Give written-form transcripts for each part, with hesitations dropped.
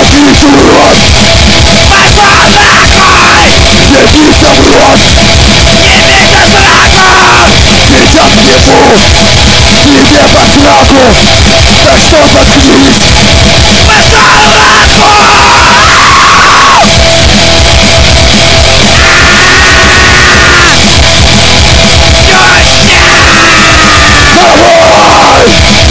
Иди урод! Пошел нахуй! Явился урод! Явился сраку! Сейчас ебу! Тебе по сраку! Так что заткнись! Пошел Давай!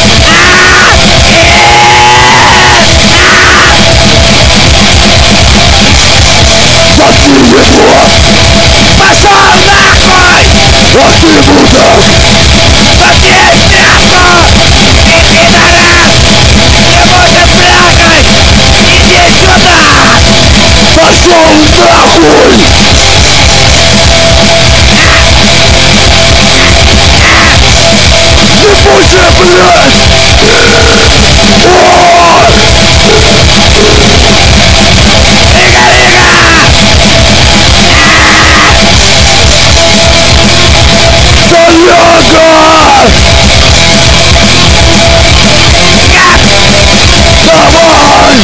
Заткни его! Пошел нахуй! Ах ты мудак! Забей пятку! Ты пидорас! Не будешь плакать! Иди сюда! Пошел нахуй! Ебучая, блядь! О! Ига-ига! Соляга! Давай!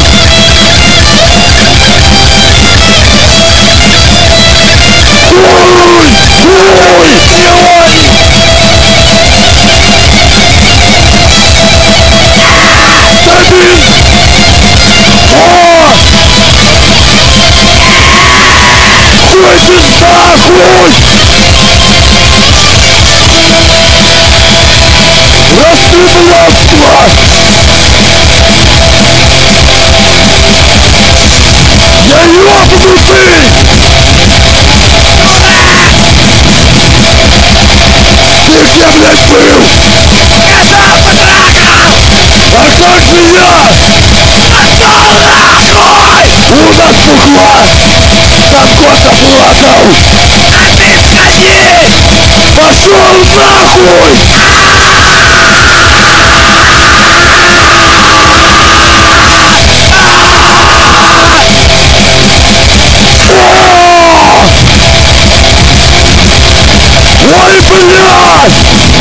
Хуй! Хуй! Дави! О! Хуй пизда! Хуй! Растреблётство! Я ёбнутый! Ты где, блядь, был? Козел потрахал! А как меня? Пошел нахуй! У нас бухла! Там кто-то плакал! А ты сходи! Пошел нахуй! О! Ой, блядь!